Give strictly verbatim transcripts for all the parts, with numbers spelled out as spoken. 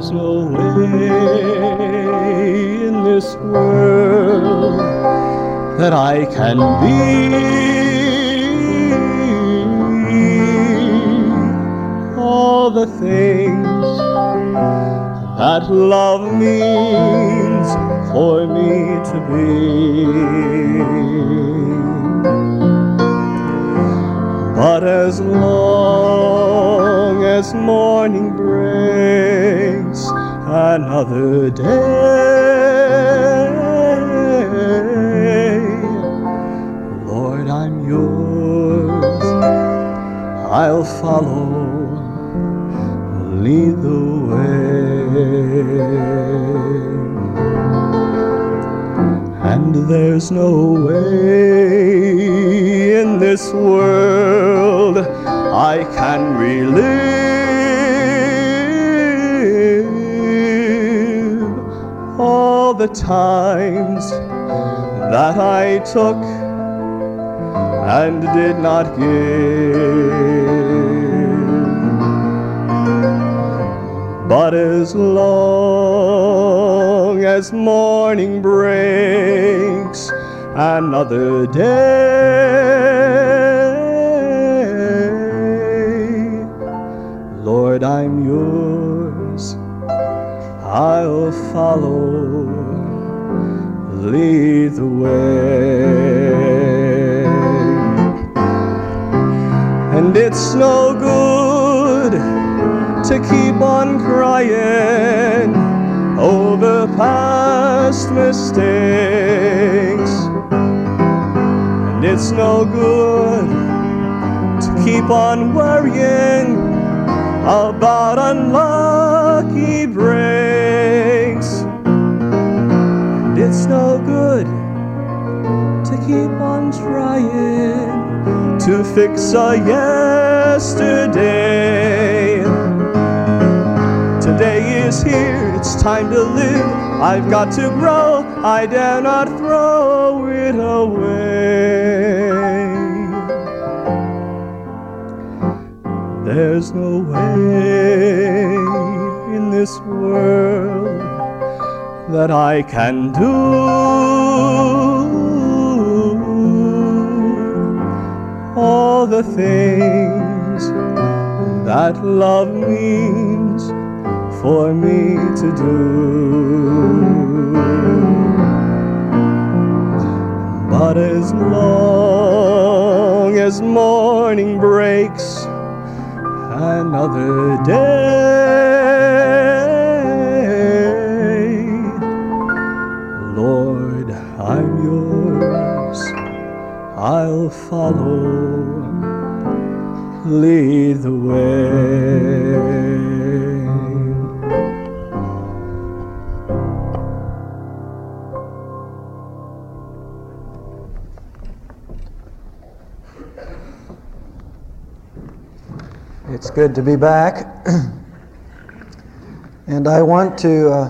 there's no way in this world that I can be all the things that love means for me to be. But as long as morning breaks another day, Lord, I'm yours, I'll follow, lead the way. And there's no way in this world I can relive all the times that I took and did not give. But as long as morning breaks another day, Lord, I'm yours, I'll follow, lead the way. And it's no good to keep on crying over past mistakes, and it's no good to keep on worrying about unlucky breaks, and it's no good to keep on trying to fix a yesterday. Today is here, it's time to live. I've got to grow, I dare not throw it away. There's no way in this world that I can do all the things that love means for me to do. But as long as morning breaks another day, Lord, I'm yours, I'll follow, lead the way. It's good to be back, and I want to uh,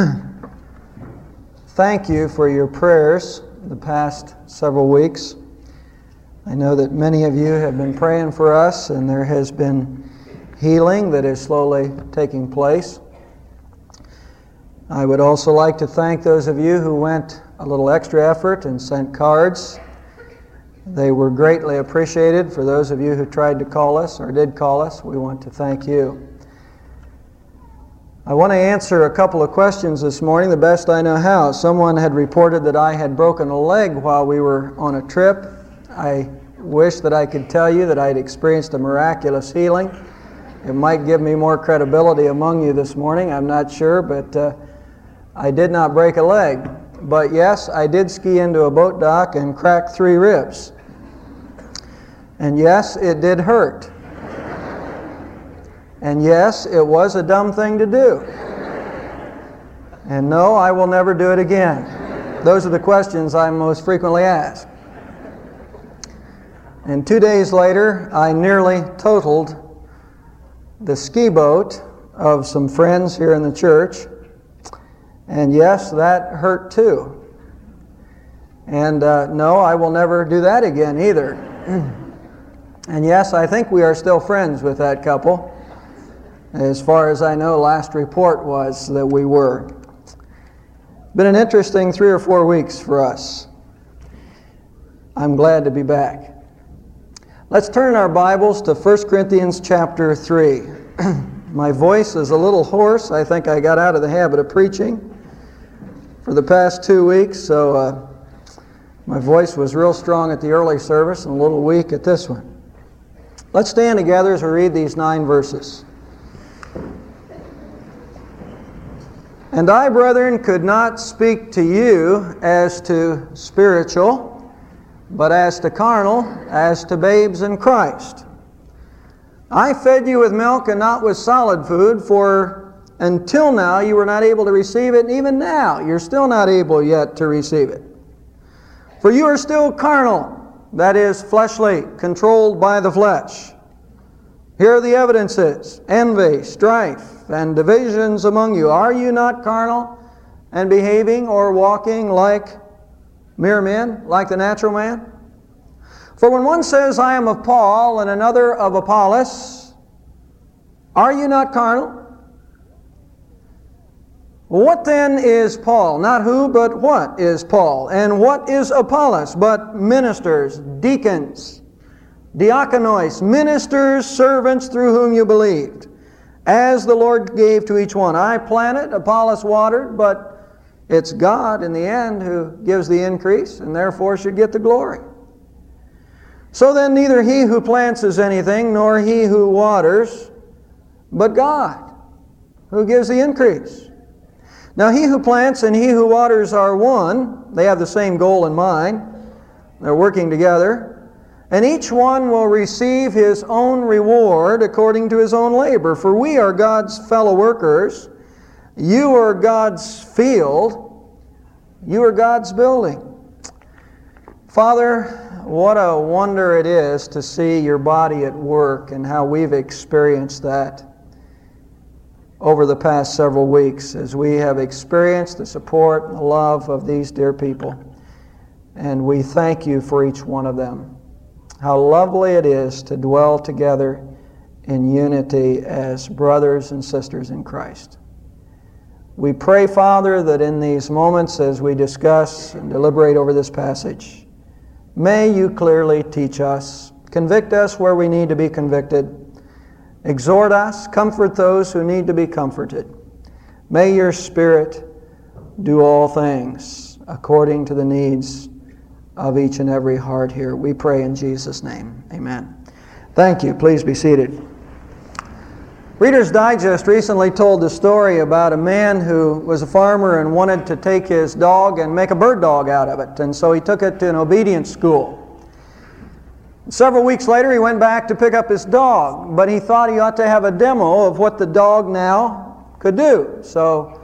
thank you for your prayers the past several weeks. I know that many of you have been praying for us, and there has been healing that is slowly taking place. I would also like to thank those of you who went a little extra effort and sent cards. They were greatly appreciated. For those of you who tried to call us or did call us, we want to thank you. I want to answer a couple of questions this morning the best I know how. Someone had reported that I had broken a leg while we were on a trip. I wish that I could tell you that I'd experienced a miraculous healing. It might give me more credibility among you this morning, I'm not sure, but uh, I did not break a leg. But yes, I did ski into a boat dock and crack three ribs. And yes, it did hurt. And yes, it was a dumb thing to do. And no, I will never do it again. Those are the questions I'm most frequently asked. And two days later, I nearly totaled the ski boat of some friends here in the church. And yes, that hurt too. And uh, no, I will never do that again either. And yes, I think we are still friends with that couple. As far as I know, last report was that we were. Been an interesting three or four weeks for us. I'm glad to be back. Let's turn our Bibles to First Corinthians chapter three. My voice is a little hoarse. I think I got out of the habit of preaching for the past two weeks, so uh, my voice was real strong at the early service and a little weak at this one. Let's stand together as we read these nine verses. And I, brethren, could not speak to you as to spiritual, but as to carnal, as to babes in Christ. I fed you with milk and not with solid food, for until now you were not able to receive it, and even now you're still not able yet to receive it. For you are still carnal, that is, fleshly, controlled by the flesh. Here are the evidences: envy, strife, and divisions among you. Are you not carnal, and behaving or walking like mere men, like the natural man? For when one says, I am of Paul, and another of Apollos, are you not carnal? What then is Paul? Not who, but what is Paul? And what is Apollos? But ministers, deacons, diakonos, ministers, servants through whom you believed, as the Lord gave to each one. I planted, Apollos watered, but it's God in the end who gives the increase, and therefore should get the glory. So then neither he who plants is anything, nor he who waters, but God, who gives the increase. Now he who plants and he who waters are one. They have the same goal in mind. They're working together. And each one will receive his own reward according to his own labor. For we are God's fellow workers. You are God's field. You are God's building. Father, what a wonder it is to see your body at work and how we've experienced that over the past several weeks as we have experienced the support and the love of these dear people. And we thank you for each one of them. How lovely it is to dwell together in unity as brothers and sisters in Christ. We pray, Father, that in these moments as we discuss and deliberate over this passage, may you clearly teach us, convict us where we need to be convicted, exhort us, comfort those who need to be comforted. May your Spirit do all things according to the needs of each and every heart here. We pray in Jesus' name. Amen. Thank you. Please be seated. Reader's Digest recently told the story about a man who was a farmer and wanted to take his dog and make a bird dog out of it. And so he took it to an obedience school. Several weeks later, he went back to pick up his dog, but he thought he ought to have a demo of what the dog now could do. So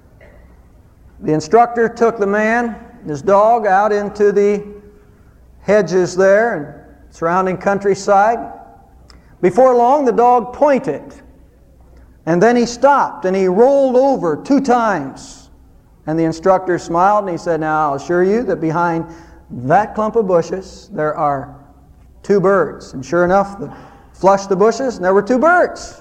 the instructor took the man, his dog, out into the hedges there and surrounding countryside. Before long, the dog pointed, and then he stopped and he rolled over two times. And the instructor smiled and he said, now I'll assure you that behind that clump of bushes there are two birds. And sure enough, they flushed the bushes and there were two birds.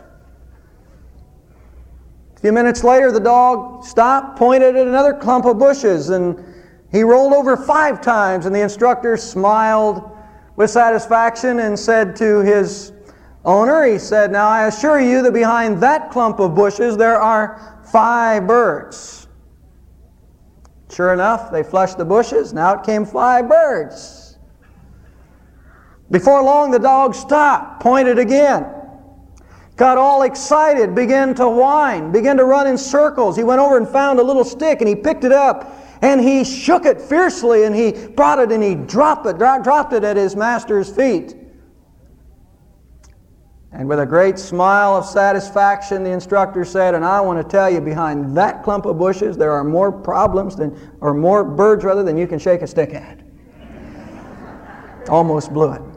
A few minutes later, the dog stopped, pointed at another clump of bushes, and he rolled over five times, and the instructor smiled with satisfaction and said to his owner, he said, now I assure you that behind that clump of bushes there are five birds. Sure enough, they flushed the bushes, now it came five birds. Before long, the dog stopped, pointed again, got all excited, began to whine, began to run in circles. He went over and found a little stick and he picked it up and he shook it fiercely and he brought it and he dropped it, dropped it at his master's feet. And with a great smile of satisfaction, the instructor said, and I want to tell you, behind that clump of bushes, there are more problems than, or more birds rather, than you can shake a stick at. Almost blew it.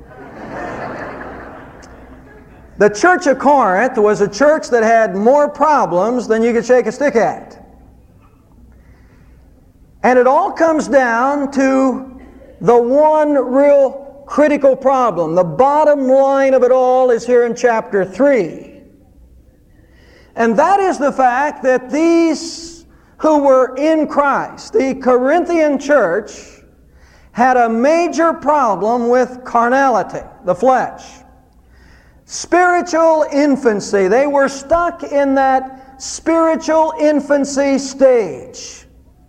The church of Corinth was a church that had more problems than you could shake a stick at. And it all comes down to the one real critical problem. The bottom line of it all is here in chapter three. And that is the fact that these who were in Christ, the Corinthian church, had a major problem with carnality, the flesh. Spiritual infancy. They were stuck in that spiritual infancy stage.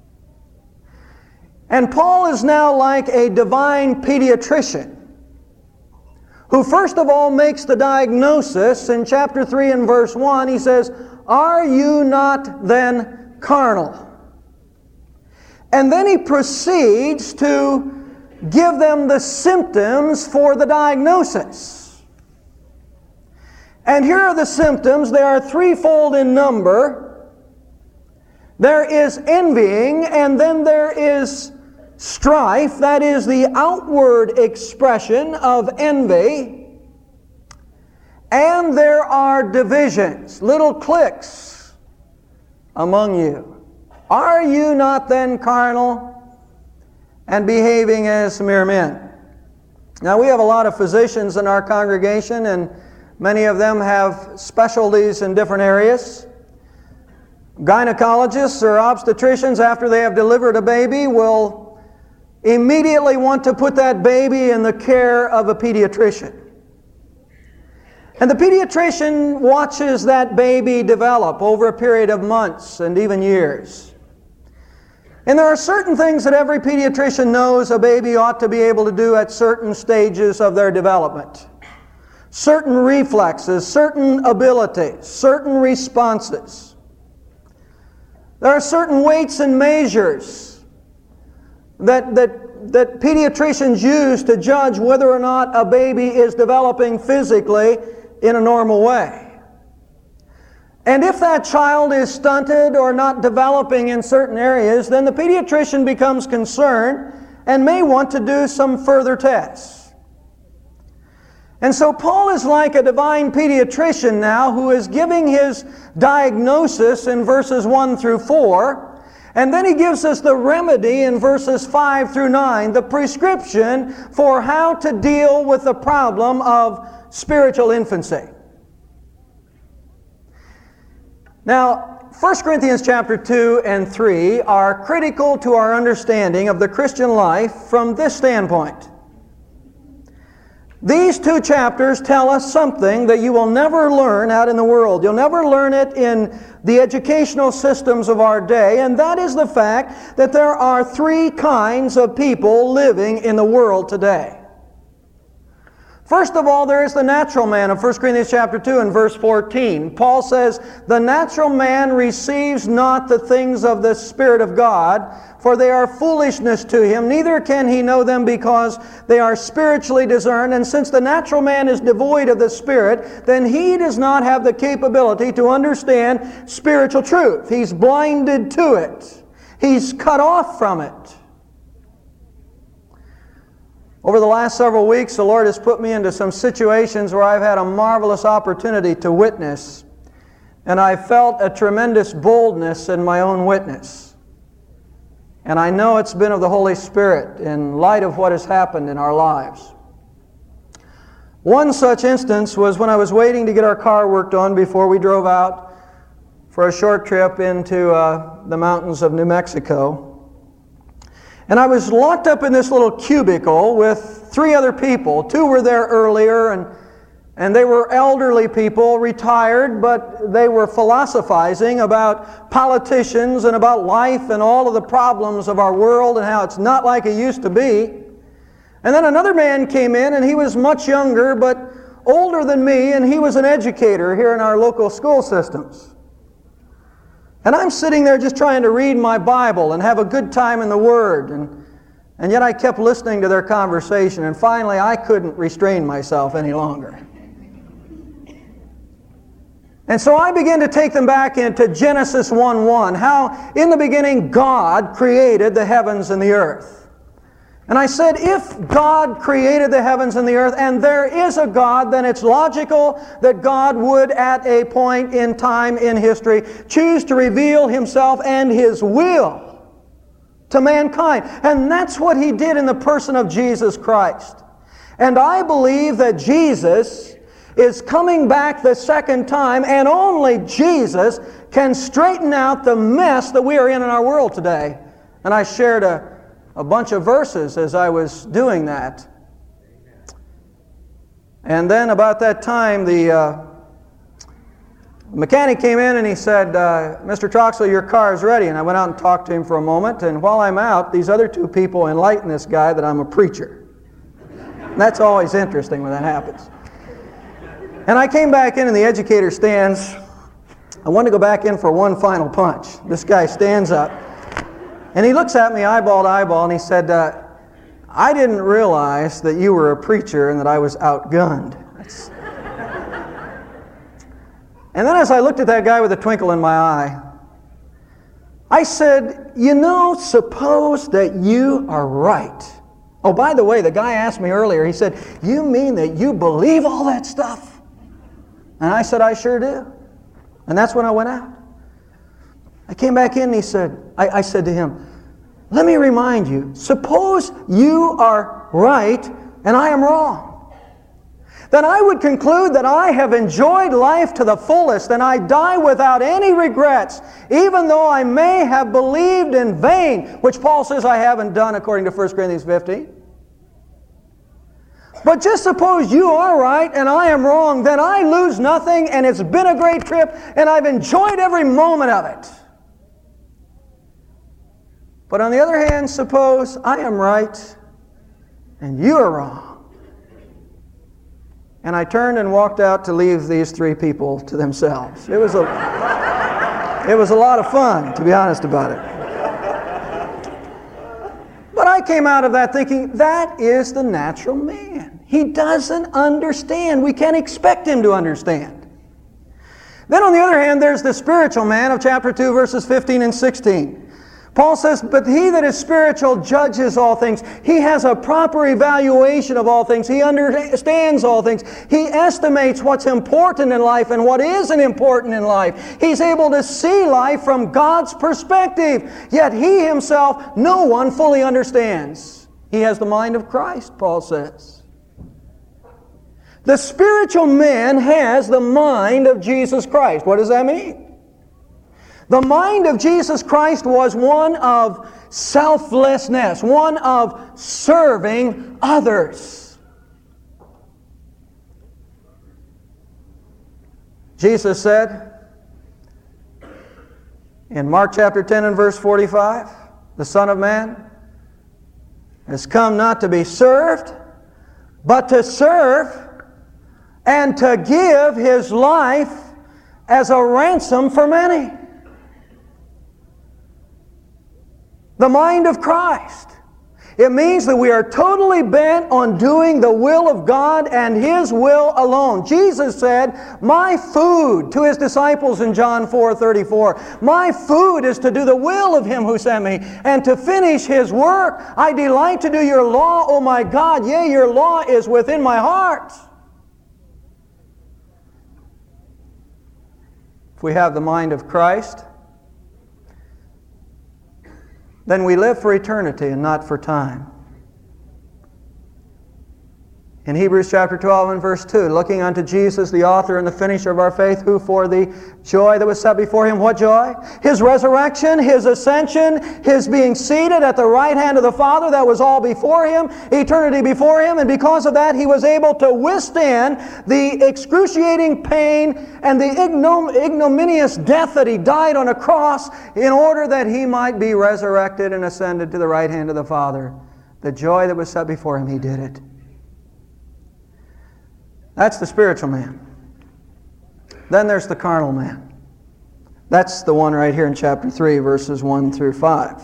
And Paul is now like a divine pediatrician who first of all makes the diagnosis in chapter three and verse one. He says, "Are you not then carnal?" And then he proceeds to give them the symptoms for the diagnosis. And here are the symptoms. They are threefold in number. There is envying, and then there is strife. That is the outward expression of envy. And there are divisions, little cliques among you. Are you not then carnal and behaving as mere men? Now, we have a lot of physicians in our congregation, and many of them have specialties in different areas. Gynecologists or obstetricians, after they have delivered a baby, will immediately want to put that baby in the care of a pediatrician. And the pediatrician watches that baby develop over a period of months and even years. And there are certain things that every pediatrician knows a baby ought to be able to do at certain stages of their development. Certain reflexes, certain abilities, certain responses. There are certain weights and measures that, that, that pediatricians use to judge whether or not a baby is developing physically in a normal way. And if that child is stunted or not developing in certain areas, then the pediatrician becomes concerned and may want to do some further tests. And so Paul is like a divine pediatrician now who is giving his diagnosis in verses one through four, and then he gives us the remedy in verses five through nine, the prescription for how to deal with the problem of spiritual infancy. Now, First Corinthians chapter two and three are critical to our understanding of the Christian life from this standpoint. These two chapters tell us something that you will never learn out in the world. You'll never learn it in the educational systems of our day, and that is the fact that there are three kinds of people living in the world today. First of all, there is the natural man of First Corinthians chapter two and verse fourteen. Paul says, "The natural man receives not the things of the Spirit of God, for they are foolishness to him, neither can he know them because they are spiritually discerned. And since the natural man is devoid of the Spirit, then he does not have the capability to understand spiritual truth." He's blinded to it. He's cut off from it. Over the last several weeks, the Lord has put me into some situations where I've had a marvelous opportunity to witness, and I felt a tremendous boldness in my own witness. And I know it's been of the Holy Spirit in light of what has happened in our lives. One such instance was when I was waiting to get our car worked on before we drove out for a short trip into uh, the mountains of New Mexico. And I was locked up in this little cubicle with three other people. Two were there earlier, and, and they were elderly people, retired, but they were philosophizing about politicians and about life and all of the problems of our world and how it's not like it used to be. And then another man came in, and he was much younger, but older than me, and he was an educator here in our local school systems. And I'm sitting there just trying to read my Bible and have a good time in the Word. And, and yet I kept listening to their conversation. And finally, I couldn't restrain myself any longer. And so I began to take them back into Genesis one one. How in the beginning God created the heavens and the earth. And I said, if God created the heavens and the earth, and there is a God, then it's logical that God would, at a point in time in history, choose to reveal Himself and His will to mankind. And that's what He did in the person of Jesus Christ. And I believe that Jesus is coming back the second time, and only Jesus can straighten out the mess that we are in in our world today. And I shared a, a bunch of verses as I was doing that. And then about that time, the uh, mechanic came in and he said, uh, Mister Troxel, your car is ready. And I went out and talked to him for a moment. And while I'm out, these other two people enlighten this guy that I'm a preacher. And that's always interesting when that happens. And I came back in and the educator stands. I wanted to go back in for one final punch. This guy stands up. And he looks at me eyeball to eyeball and he said, uh, I didn't realize that you were a preacher and that I was outgunned. That's... And then as I looked at that guy with a twinkle in my eye, I said, you know, suppose that you are right. Oh, by the way, the guy asked me earlier, he said, you mean that you believe all that stuff? And I said, I sure do. And that's when I went out. I came back in and he said, I, I said to him, let me remind you, suppose you are right and I am wrong. Then I would conclude that I have enjoyed life to the fullest and I die without any regrets, even though I may have believed in vain, which Paul says I haven't done according to First Corinthians fifteen. But just suppose you are right and I am wrong, then I lose nothing and it's been a great trip and I've enjoyed every moment of it. But on the other hand, suppose I am right and you are wrong. And I turned and walked out to leave these three people to themselves. It was a, it was a lot of fun, to be honest about it. But I came out of that thinking, that is the natural man. He doesn't understand. We can't expect him to understand. Then on the other hand, there's the spiritual man of chapter two, verses fifteen and sixteen. Paul says, but he that is spiritual judges all things. He has a proper evaluation of all things. He understands all things. He estimates what's important in life and what isn't important in life. He's able to see life from God's perspective. Yet he himself, no one fully understands. He has the mind of Christ, Paul says. The spiritual man has the mind of Jesus Christ. What does that mean? The mind of Jesus Christ was one of selflessness, one of serving others. Jesus said in Mark chapter ten and verse forty-five, the Son of Man has come not to be served, but to serve and to give His life as a ransom for many. The mind of Christ. It means that we are totally bent on doing the will of God and His will alone. Jesus said, my food, to His disciples in John four thirty-four, my food is to do the will of Him who sent me and to finish His work. I delight to do your law, O my God. Yea, your law is within my heart. If we have the mind of Christ, then we live for eternity and not for time. In Hebrews chapter twelve and verse two, looking unto Jesus, the author and the finisher of our faith, who for the joy that was set before Him, what joy? His resurrection, His ascension, His being seated at the right hand of the Father, that was all before Him, eternity before Him, and because of that He was able to withstand the excruciating pain and the ignom- ignominious death that He died on a cross in order that He might be resurrected and ascended to the right hand of the Father. The joy that was set before Him, He did it. That's the spiritual man. Then there's the carnal man. That's the one right here in chapter three, verses one through five.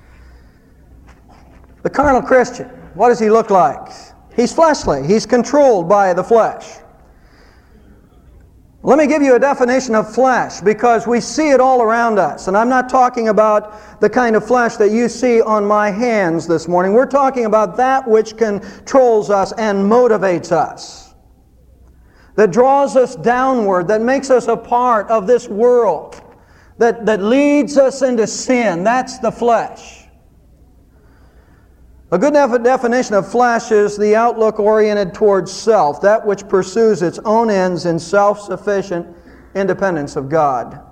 The carnal Christian, what does he look like? He's fleshly. He's controlled by the flesh. Let me give you a definition of flesh, because we see it all around us. And I'm not talking about the kind of flesh that you see on my hands this morning. We're talking about that which controls us and motivates us, that draws us downward, that makes us a part of this world, that, that leads us into sin. That's the flesh. A good def- definition of flesh is the outlook oriented towards self, that which pursues its own ends in self-sufficient independence of God.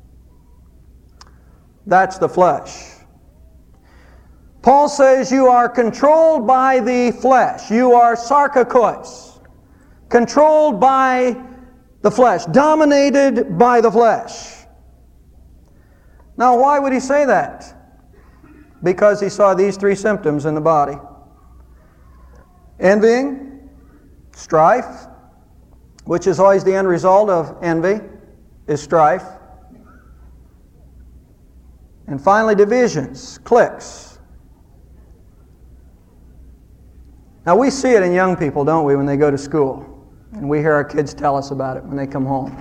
That's the flesh. Paul says you are controlled by the flesh. You are sarkakos, controlled by the flesh, dominated by the flesh. Now, why would he say that? Because he saw these three symptoms in the body. Envying, strife, which is always the end result of envy, is strife. And finally, divisions, cliques. Now, we see it in young people, don't we, when they go to school? And we hear our kids tell us about it when they come home.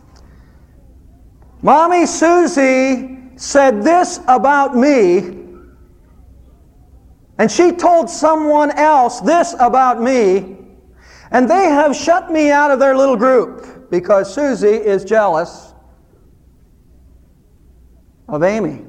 Mommy Susie said this about me, and she told someone else this about me, and they have shut me out of their little group because Susie is jealous of Amy.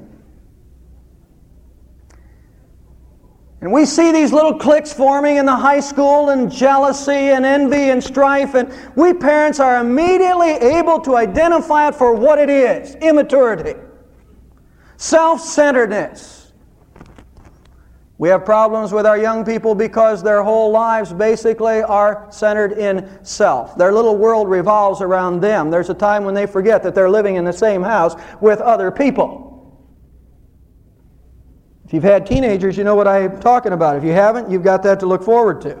And we see these little cliques forming in the high school, and jealousy and envy and strife, and we parents are immediately able to identify it for what it is: immaturity, self-centeredness. We have problems with our young people because their whole lives basically are centered in self. Their little world revolves around them. There's a time when they forget that they're living in the same house with other people. If you've had teenagers, you know what I'm talking about. If you haven't, you've got that to look forward to.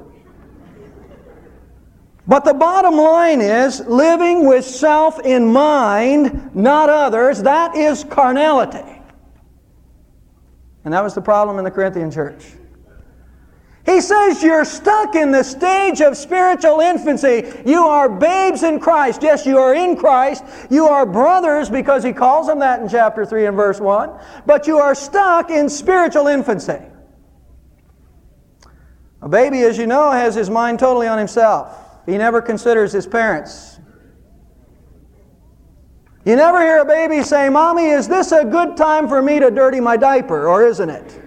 But the bottom line is, living with self in mind, not others, that is carnality. And that was the problem in the Corinthian church. He says you're stuck in the stage of spiritual infancy. You are babes in Christ. Yes, you are in Christ. You are brothers, because he calls them that in chapter three and verse one. But you are stuck in spiritual infancy. A baby, as you know, has his mind totally on himself. He never considers his parents. You never hear a baby say, "Mommy, is this a good time for me to dirty my diaper, or isn't it?"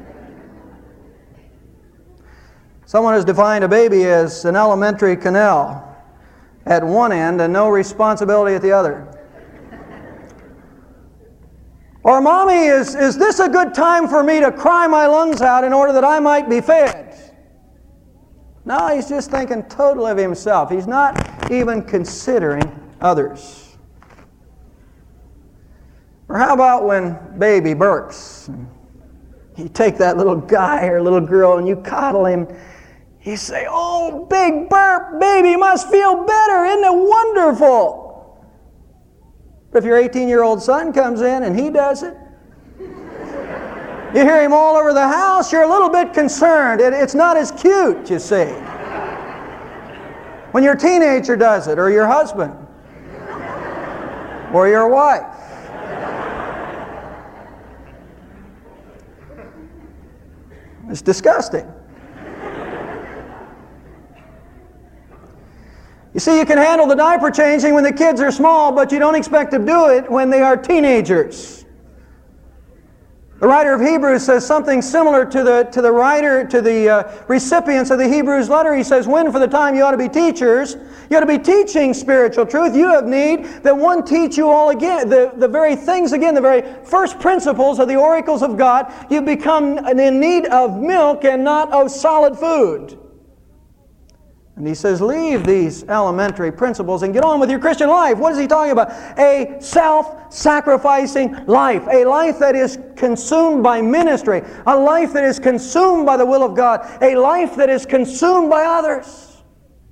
Someone has defined a baby as an elementary canal at one end and no responsibility at the other. Or, "Mommy, is, is this a good time for me to cry my lungs out in order that I might be fed?" No, he's just thinking totally of himself. He's not even considering others. Or how about when baby burps? You take that little guy or little girl and you coddle him. You say, "Oh, big burp, baby must feel better. Isn't it wonderful?" But if your eighteen-year-old son comes in and he does it, you hear him all over the house, you're a little bit concerned. It, it's not as cute, you see. When your teenager does it, or your husband, or your wife. It's disgusting. You see, you can handle the diaper changing when the kids are small, but you don't expect to do it when they are teenagers. The writer of Hebrews says something similar to the to the writer to the uh, recipients of the Hebrews letter. He says, "When for the time you ought to be teachers, you ought to be teaching spiritual truth. You have need that one teach you all again, the, the very things again, the very first principles of the oracles of God. You become in need of milk and not of solid food." And he says, leave these elementary principles and get on with your Christian life. What is he talking about? A self-sacrificing life. A life that is consumed by ministry. A life that is consumed by the will of God. A life that is consumed by others.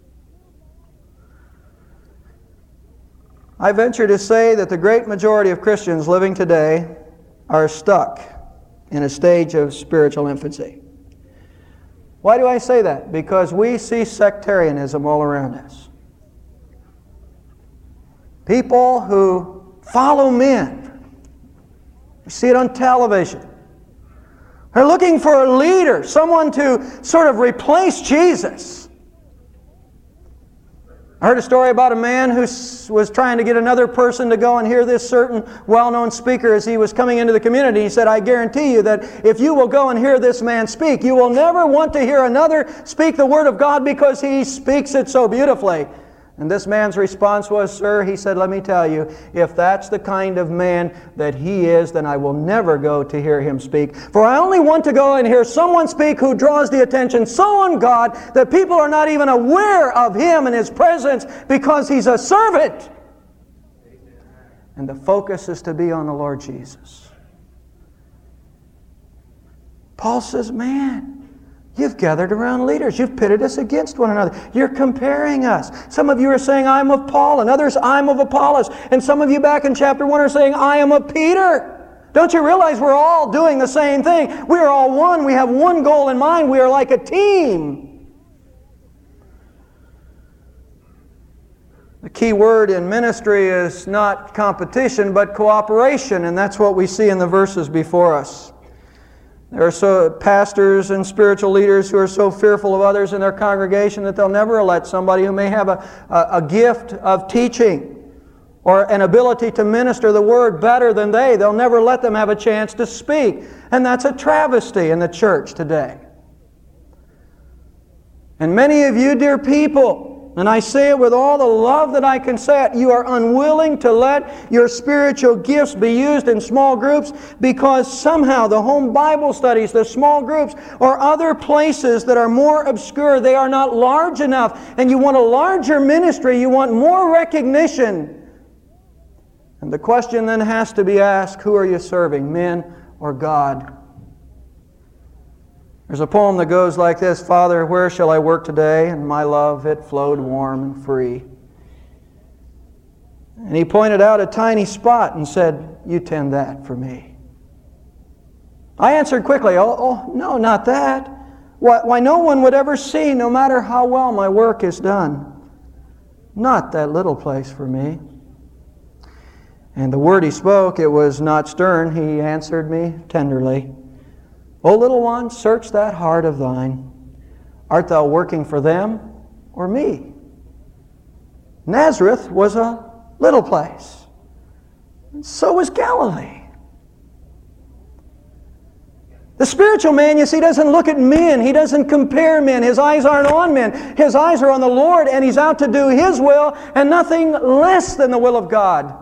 I venture to say that the great majority of Christians living today are stuck in a stage of spiritual infancy. Why do I say that? Because we see sectarianism all around us. People who follow men. We see it on television. They're looking for a leader, someone to sort of replace Jesus. I heard a story about a man who was trying to get another person to go and hear this certain well-known speaker as he was coming into the community. He said, I guarantee you that if you will go and hear this man speak, you will never want to hear another speak the Word of God because he speaks it so beautifully. And this man's response was, sir, he said, let me tell you, if that's the kind of man that he is, then I will never go to hear him speak. For I only want to go and hear someone speak who draws the attention so on God that people are not even aware of him and his presence because he's a servant. And the focus is to be on the Lord Jesus. Paul says, man, you've gathered around leaders. You've pitted us against one another. You're comparing us. Some of you are saying, I'm of Paul, and others, I'm of Apollos. And some of you back in chapter one are saying, I am of Peter. Don't you realize we're all doing the same thing? We are all one. We have one goal in mind. We are like a team. The key word in ministry is not competition, but cooperation, and that's what we see in the verses before us. There are so pastors and spiritual leaders who are so fearful of others in their congregation that they'll never let somebody who may have a, a, a gift of teaching or an ability to minister the Word better than they. They'll never let them have a chance to speak. And that's a travesty in the church today. And many of you, dear people, and I say it with all the love that I can say it, you are unwilling to let your spiritual gifts be used in small groups because somehow the home Bible studies, the small groups, or other places that are more obscure, they are not large enough. And you want a larger ministry, you want more recognition. And the question then has to be asked, who are you serving, men or God? There's a poem that goes like this, Father, where shall I work today? And my love, it flowed warm and free. And he pointed out a tiny spot and said, you tend that for me. I answered quickly, oh, oh no, not that. Why, why, no one would ever see, no matter how well my work is done. Not that little place for me. And the word he spoke, it was not stern. He answered me tenderly. O little one, search that heart of thine. Art thou working for them or me? Nazareth was a little place. And so was Galilee. The spiritual man, you see, doesn't look at men. He doesn't compare men. His eyes aren't on men. His eyes are on the Lord, and he's out to do His will and nothing less than the will of God.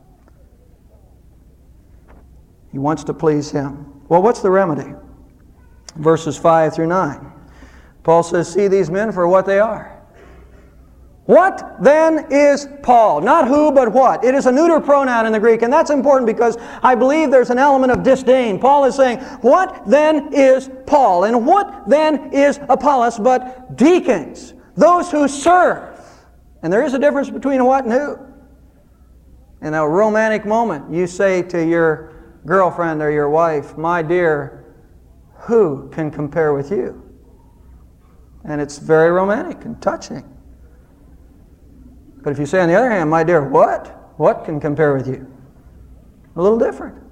He wants to please Him. Well, what's the remedy? Verses five through nine. Paul says, see these men for what they are. What then is Paul? Not who, but what. It is a neuter pronoun in the Greek, and that's important because I believe there's an element of disdain. Paul is saying, what then is Paul? And what then is Apollos but deacons? Those who serve. And there is a difference between what and who. In a romantic moment, you say to your girlfriend or your wife, my dear, who can compare with you? And it's very romantic and touching. But if you say on the other hand, my dear, what? What can compare with you? A little different.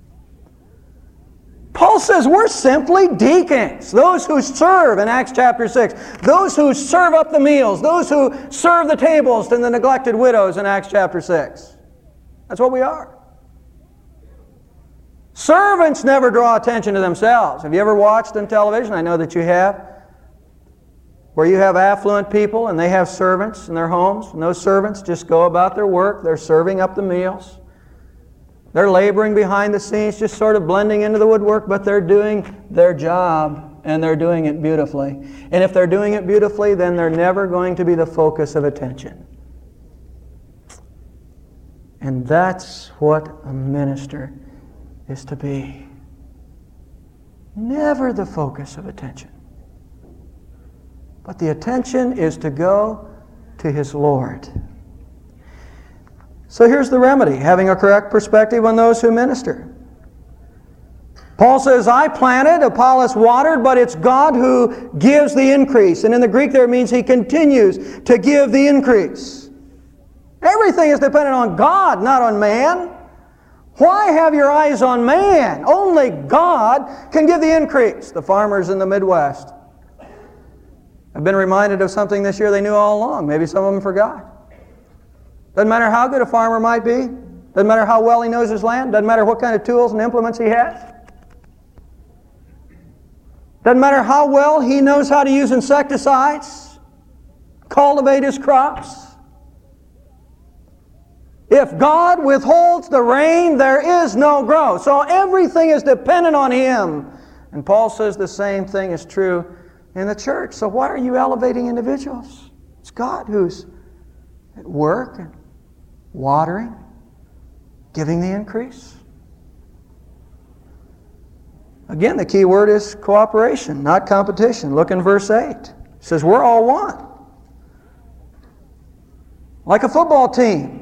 Paul says we're simply deacons. Those who serve in Acts chapter six. Those who serve up the meals. Those who serve the tables to the neglected widows in Acts chapter six. That's what we are. Servants never draw attention to themselves. Have you ever watched on television? I know that you have. Where you have affluent people and they have servants in their homes. And those servants just go about their work. They're serving up the meals. They're laboring behind the scenes, just sort of blending into the woodwork, but they're doing their job and they're doing it beautifully. And if they're doing it beautifully, then they're never going to be the focus of attention. And that's what a minister is to be. Never the focus of attention. But the attention is to go to his Lord. So here's the remedy, having a correct perspective on those who minister. Paul says, I planted, Apollos watered, but it's God who gives the increase. And in the Greek there it means He continues to give the increase. Everything is dependent on God, not on man. Why have your eyes on man? Only God can give the increase. The farmers in the Midwest I've been reminded of something this year they knew all along. Maybe some of them forgot. Doesn't matter how good a farmer might be. Doesn't matter how well he knows his land. Doesn't matter what kind of tools and implements he has. Doesn't matter how well he knows how to use insecticides, cultivate his crops. If God withholds the rain, there is no growth. So everything is dependent on Him. And Paul says the same thing is true in the church. So why are you elevating individuals? It's God who's at work and watering, giving the increase. Again, the key word is cooperation, not competition. Look in verse eight. It says, we're all one. Like a football team.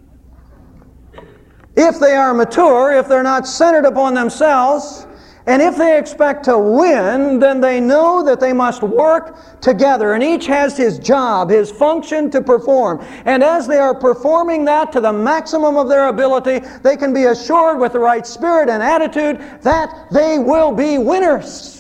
If they are mature, if they're not centered upon themselves, and if they expect to win, then they know that they must work together. And each has his job, his function to perform. And as they are performing that to the maximum of their ability, they can be assured with the right spirit and attitude that they will be winners.